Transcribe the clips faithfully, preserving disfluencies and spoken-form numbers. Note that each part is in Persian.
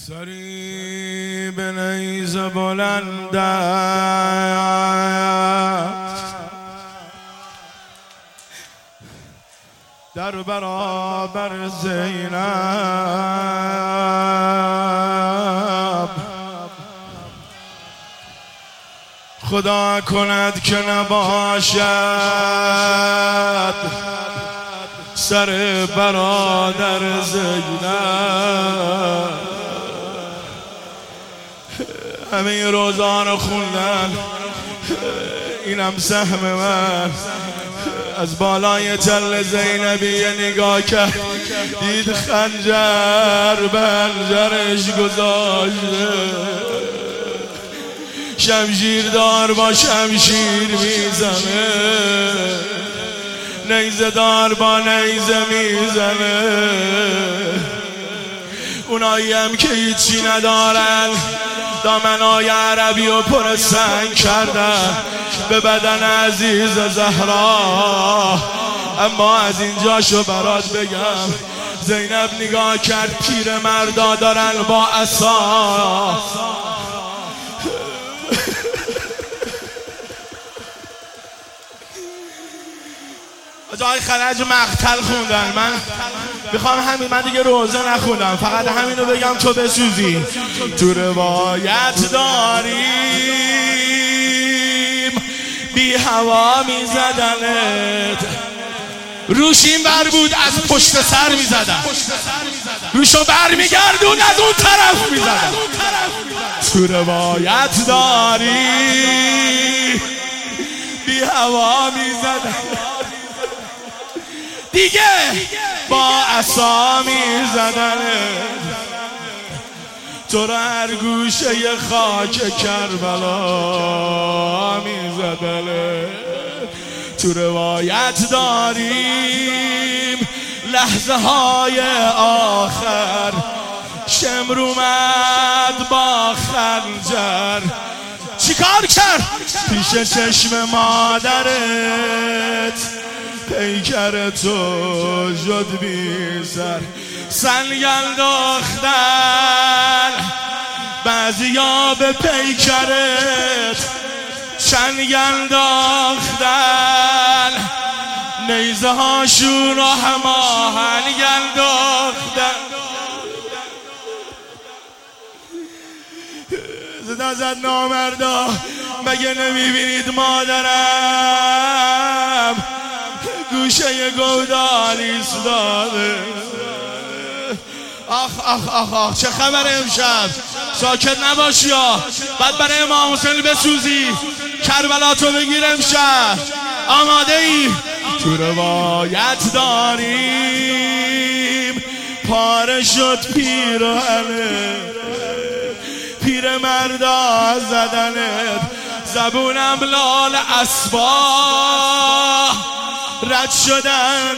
سری به نیزه بلند است در برابر زینب. خدا کند که نباشد سر برادر زینب. همه این روزا رو خوندن، اینم سهم من. از بالای تل زینبی یه نگاه کرد، دید خنجر بنجرش گذاشته، شمشیر دار با شمشیر میزنه، نیزه دار با نیزه میزنه. اونایی هم که هیچی ندارن دامنای عربی و پر سنگ کردن به بدن عزیز زهرا. اما از اینجاشو برات بگم، زینب نگاه کرد، پیر مردا دارن با عصا جای خلج مقتل خوندن. من میخوام همین، من دیگه روزه نخوندم، فقط همینو بگم تو بسوزی. تو روایت داریم بی هوا میزدنت، روش این بر بود از پشت سر میزدن، روشو بر میگردون از اون طرف میزدن. تو روایت داریم بی هوا میزدن، دیگه با عصا میزدنه. تو را هر گوشه خاک کربلا میزدنه. تو روایت داریم لحظه های آخر شمر اومد با خنجر، چیکار کرد؟ پیش چشم مادرت پیکر تو شد بی سر. سنگ انداختن بعضیا به پیکرت، چنگ انداختن نیزه هاشون را هماهنگ انداختن. زدا زد نامردا، مگه نمیبینید مادرم گوشه گودال ایستاده؟ آخ آخ آخ آخ چه خبر امشب؟ ساکت نباشی یا بعد برای امام حسین بسوزی. کربلا تو بگیر امشب، آماده ای؟ تو روایت داریم پاره شد پیراهنه، پیر مردا زدنت، زبونم لال اسبا رد شدن.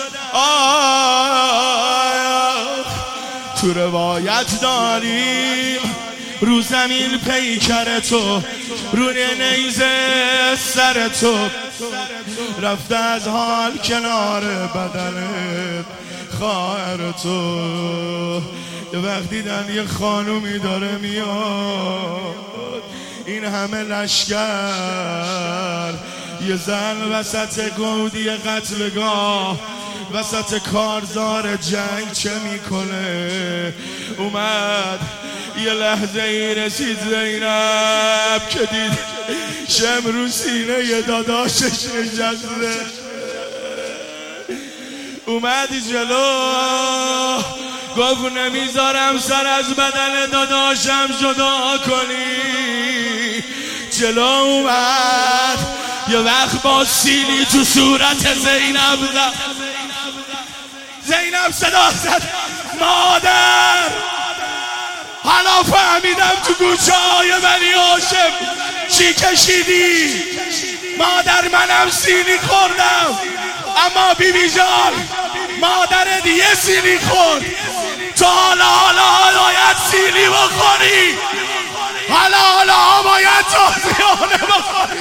آه تو روایت داریم رو زمین پیکر تو، رو نیزه سر تو رفته از حال کنار بدنت خواهر تو. یه وقت دیدن یه خانومی داره میاد، این همه لشکر، یه زن وسط گودی قتلگاه، وسط کارزار جنگ چه میکنه؟ اومد یه لحظه ای رسید زینب که دید شمر رو سینه یه داداشش نشسته. اومد جلو گفت نمیذارم سر از بدن داداشم جدا کنی. جلو اومد یه وقت با سیلی تو صورت زینب زد. زینب صدا زد مادر. حالا فهمیدم تو گوچه های بنی هاشم چی کشیدی. مادر منم سیلی خوردم، اما بی بی جان مادر دیگه سیلی خورد. تو حالا حالا باید سیلی بخوری، حالا حالا باید تازیانه بخوری.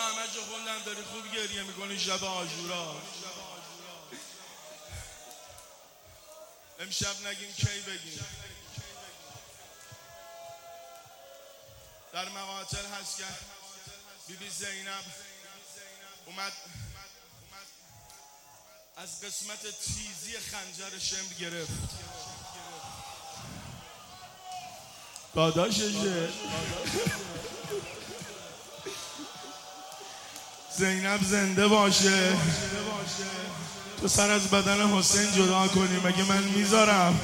همه جو خوندن داری خوب گریه میکنی شب عاشورا. امشب نگیم کی بگیم. در مقاتل هست که بی بی زینب اومد از قسمت تیزی خنجر شمر گرفت. داداششه زینب زنده باشه تو سر از بدن حسین جدا کنی. مگه من میذارم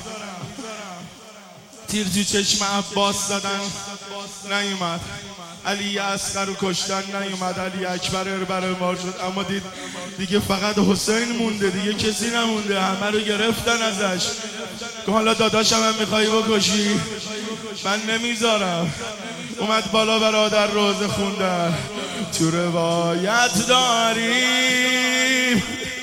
تیر تو چشم عباس زدن نیومد، علی اصغر رو کشتن نیومد، علی اکبر برمار شد اما دید دیگه فقط حسین مونده، دیگه کسی نمونده، همه رو گرفتن ازش. که حالا داداشم هم میخوایی بکشی؟ من نمیذارم. اومد بالا برادر روزه خوندن. تو روایت داریم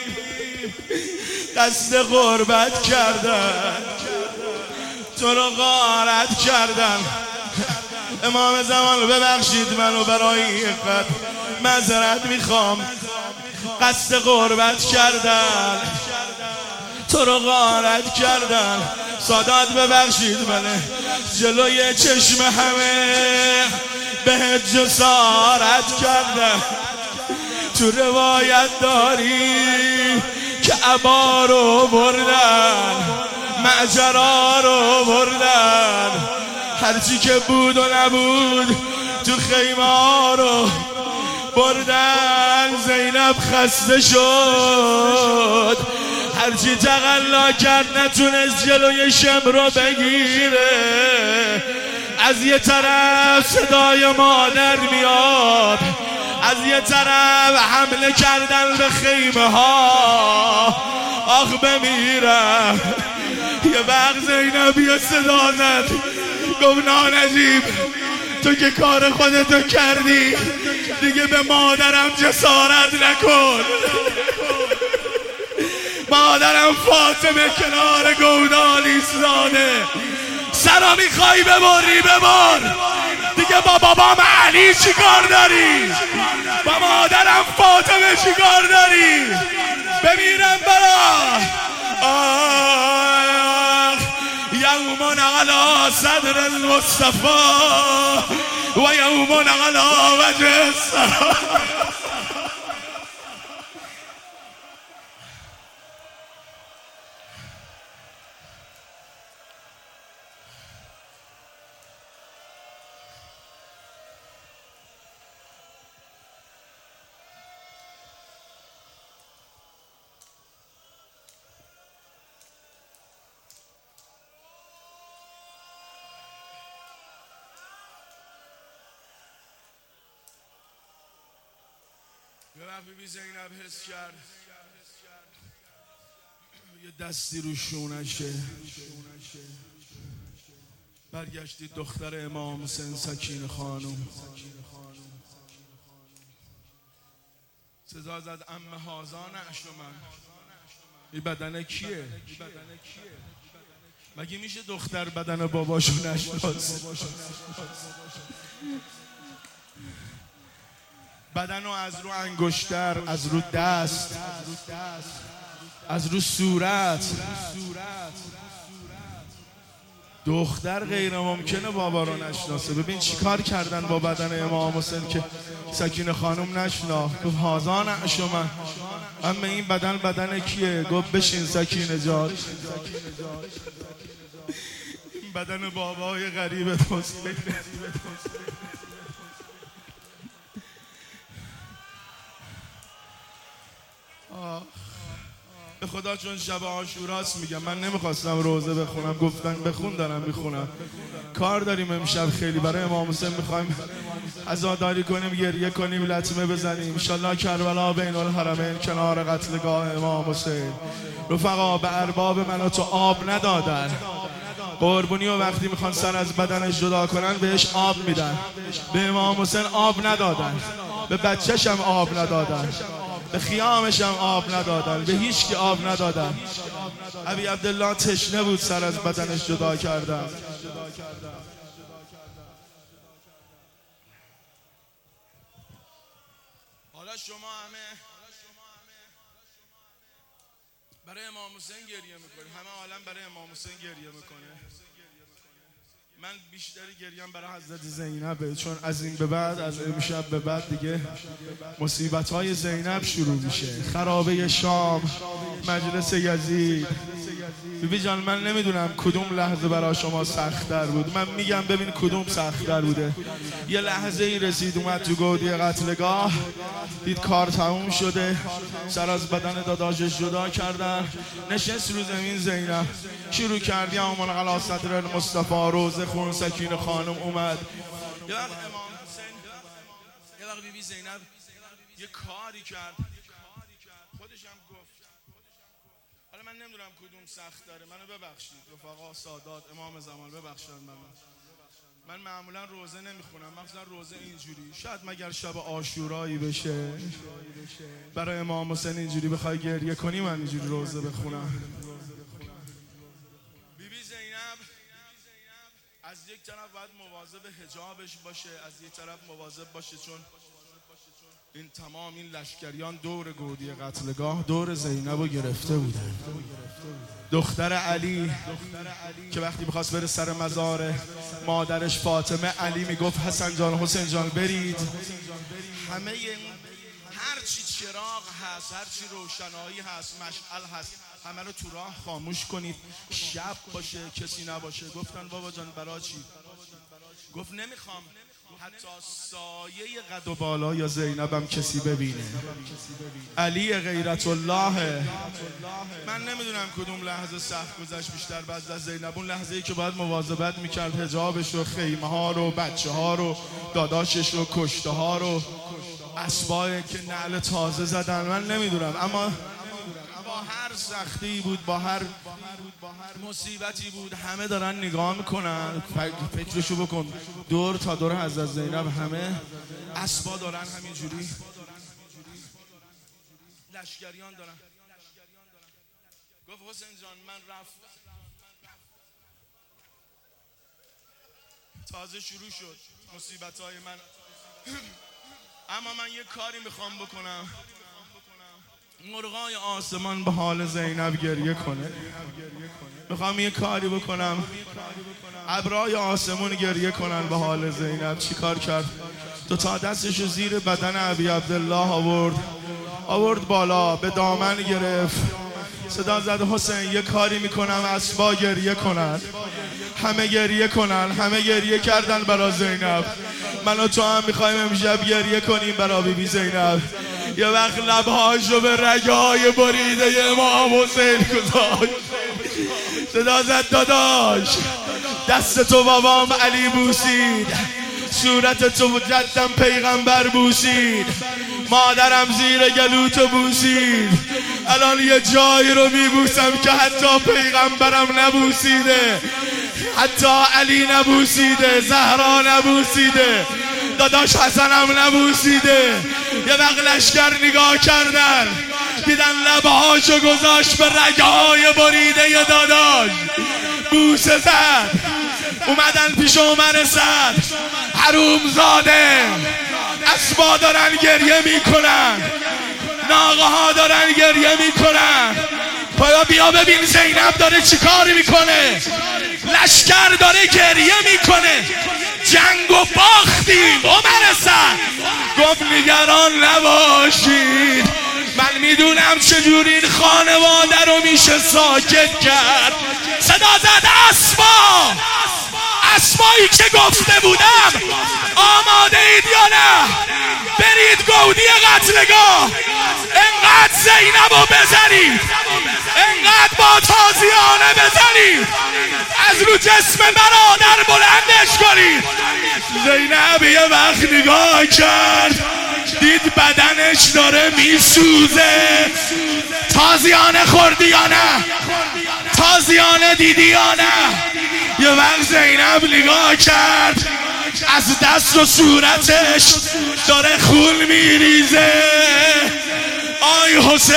قصد غربت کردن، تو رو غارت کردن. امام زمان ببخشید منو برای این خط معذرت میخوام، قصد غربت کردن، تو رو غارت کردن. سادات ببخشید منه جلوی چشم همه به جسارت کردن. تو روایت داریم که عبا رو بردن، معجرا رو بردن، هرچی که بود و نبود تو خیمه رو بردن. زینب خسته شد، هرچی تقلا کرد نتونست جلوی شمر رو بگیره. از یه طرف صدای مادر میاد، از یه طرف حمله کردن به خیمه ها. آخ بمیرم. یه وقت زینب یه صدا زد گفت نانجیب تو که کار خودتو کردی دیگه به مادرم جسارت نکن. مادرم فاطمه کنار گودال ایستاده، سرا میخوای ببری ببر، دیگه با بابام علی چی کار داری؟ با مادرم فاطمه چی کار داری؟ بمیرم برا. آه یوم علی صدر المصطفى و یوم علی وجه السرا. یه وقت بی بی زینب حس کرد یه دستی رو شونشه. برگشتید دختر امام حسین سکینه خانم صدا زد عمه هازا نعش من. این بدن کیه؟ مگه میشه دختر بدن باباشو نشناسه؟ بدن رو از رو انگشتر، از رو دست، از رو صورت. دختر غیر ممکنه بابا رو نشناسه. ببین چی کار کردن با بدن امام حسین که سکینه خانم نشناخت. گفت هازا نعش من. اما این بدن بدن کیه؟ گفت بشین سکینه جان، این بدن بابای غریبت حسین. به خدا چون شب عاشوراست میگم، من نمیخواستم روزه بخونم، گفتن بخون دارم میخونم. کار داریم امشب خیلی برای امام حسین، میخوایم عزاداری کنیم، گریه کنیم، لطمه بزنیم. انشالله کربلا بین الحرمین کنار قتلگاه امام حسین. رفقا به ارباب من و تو آب ندادن. قربونی و وقتی میخوان سر از بدنش جدا کنن بهش آب میدن. به امام حسین آب ندادن، به بچه‌ش هم آب ندادن، به خیامش هم آب ندادن، به هیچ کی آب ندادن. ابی عبدالله تشنه بود، سر از بدنش جدا کردن. حالا شما همه برای امام حسین گریه میکنید، همه عالم برای امام حسین گریه میکنه. من بیشتری گریم برای حضرت زینبه، چون از این به بعد، از امشب به بعد دیگه مصیبت‌های زینب شروع میشه. خرابه شام، مجلس یزید. بیبی جان من نمیدونم کدوم لحظه برای شما سخت‌تر بود. من میگم ببین کدوم سخت‌تر بوده. یه لحظه ای رسید اومد تو گودی قتلگاه، دید کار تموم شده، سر از بدن داداشش جدا کردن، نشست رو زمین زینب شروع کردی امان علی صدر المصطفی روزه خون سکینه خانم اومد. یه وقت امام حسین، یه وقت بیبی زینب یه کاری کرد، خودش هم گفت. حالا من نمیدونم کدوم سخت داره، منو ببخشید رفقا سادات امام زمان، ببخشید منو. من معمولا روزه نمیخونم، مثلا روزه اینجوری، شاید مگر شب عاشورایی بشه برای امام حسین اینجوری بخوای گریه کنی من اینجوری روزه بخونم. بیبی زینب از یک طرف باید مواظب حجابش باشه، از یک طرف مواظب باشه، چون این تمام این لشکریان دور گودی قتلگاه دور زینب رو گرفته بودن. دختر علی که وقتی میخواست بره سر مزار مادرش فاطمه، علی میگفت حسن جان حسین جان برید. همه هر چی چراغ هست، هر چی روشنایی هست، مشعل هست، همه رو تو راه خاموش کنید، شب باشه کسی نباشه. گفتن بابا جان برای چی؟ گفت نمیخوام حتی سایه قد و بالا یا زینبم کسی ببینه. علی غیرت الله. من نمیدونم کدوم لحظه سخت گذشت بیشتر بعد از زینب، اون لحظه ای که باید مواظبت میکرد حجابش رو، خیمه ها رو، بچه ها رو، داداشش رو، کشته ها رو، اسبایی که نعل تازه زدن. من نمیدونم، اما با هر سختی بود، با هر مصیبتی بود، همه دارن نگاه میکنن. فکرشو بکن، دور تا دور حضرت زینب همه اسبا دارن همینجوری، لشکریان دارن. گفت حسین جان من رفتم، تازه شروع شد مصیبت‌های من، اما من یه کاری میخوام بکنم. مرغای آسمان به حال زینب گریه کنه. میخوام یه کاری بکنم ابرای آسمون گریه کنن به حال زینب. چی کار کرد؟ دو تا دستشو زیر بدن ابی عبدالله آورد، آورد بالا، به دامن گرفت، صدا زد حسین یه کاری میکنم اسبا گریه کنن. همه گریه کنن، همه گریه کردن برای زینب. من و تو هم میخوایم امشب گریه کنیم برای بیبی زینب. یه وقت لبهاشو به رگای بریده امام حسین گذاشت، صدا زد داداش دست تو بابام علی بوسید، صورت تو جدم پیغمبر بوسید، مادرم زیر گلوتو بوسید، الان یه جایی رو میبوسم که حتی پیغمبرم نبوسیده، حتی علی نبوسیده، زهرا نبوسیده، داداش حسنم نبوسیده. یه وقت لشکر نگاه کردن، دیدن لبهاشو گذاشت به رگهای بریده ی داداش، بوسه زد. اومدن پیش عمر سعد، حروم زاده، اسبا دارن گریه میکنن، ناقه ها دارن گریه میکنن. پایا بیا ببین زینب داره چی کاری میکنه، لشکر داره گریه میکنه. جنگ و باختیم. عمر سعد گفت نگران نباشید، من میدونم چجوری این خانواده رو میشه ساکت کرد. صدا زد اسبا، اسبایی که گفته بودم آماده اید یا نه؟ برید گودی قتلگاه، انقدر زینب رو بزنید، انقدر با تازیانه بزنید، از رو جسم برادر بلندش کنید. زینب یه وقت نگاه کرد، دید بدنش داره میسوزه. تازیانه خوردی یا نه؟ تازیانه دیدی یا نه؟ یه وقت زینب نگاه کرد، از دست و صورتش داره خون میریزه. آی حسین،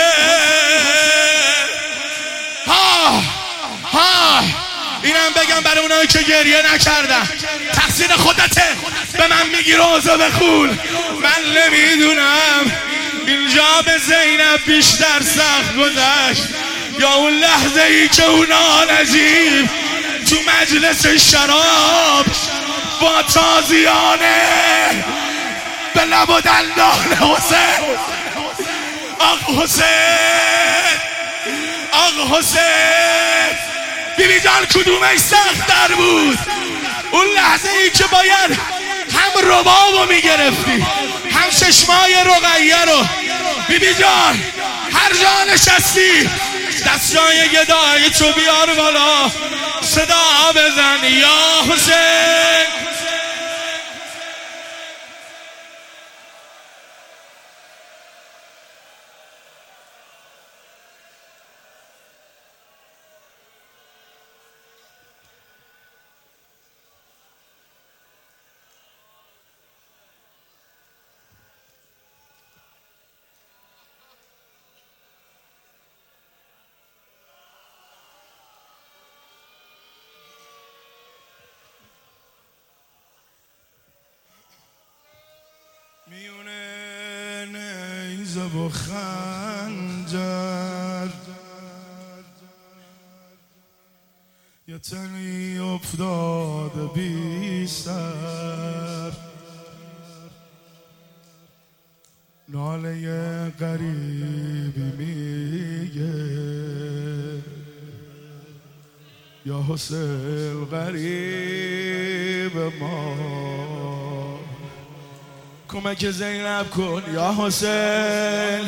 ها ها اینم بگم برای اونایی که گریه نکردن، تقصیر خودته. به من میگی روزه بخون، من نمیدونم کجا به زینب بیشتر سخت گذشت؟ یا اون لحظه ای که اون نجیب تو مجلس شراب با تازیانه به لب و دندان حسین آق حسین آق حسین بیبی جان کدومش سخت در بود؟ اون لحظه ای که باید هم ربابو میگرفتی هم چشمای رقیه رو. بیبی جان هر جا نشستی دستای گدای تو بیار بالا صدا بزن یا حسین. میونه نیزه و خنجر یه تنی افتاده بی سر، ناله غریبی میگه یا حسین غریب ما، کمک زینب کن یا حسین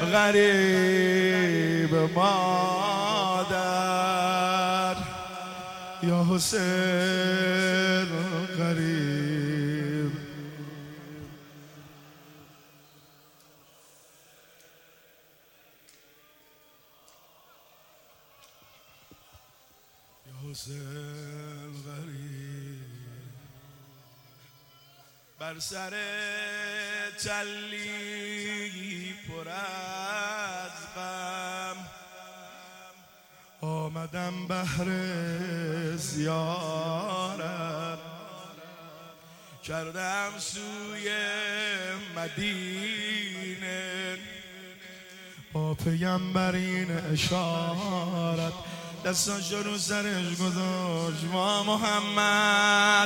غریب مادر، یا حسین غریب. یا حسین غریب بر سر تلی پر از غم آمدم بهر زیارت، کردم سوی مدینه با پیمبرین اشارت، دستاش رو سرش گذاشت با محمد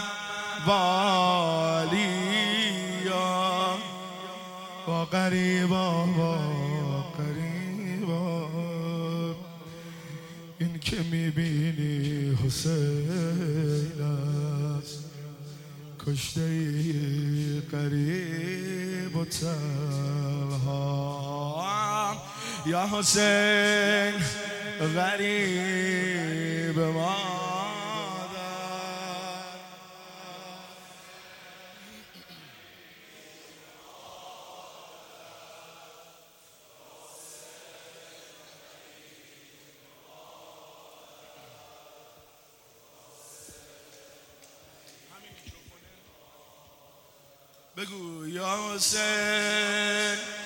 والیا با قریبا با قریبا. این که میبینی حسین است، کشته ای قریب و تنها، یا حسین غریب ما. بگو یا حسین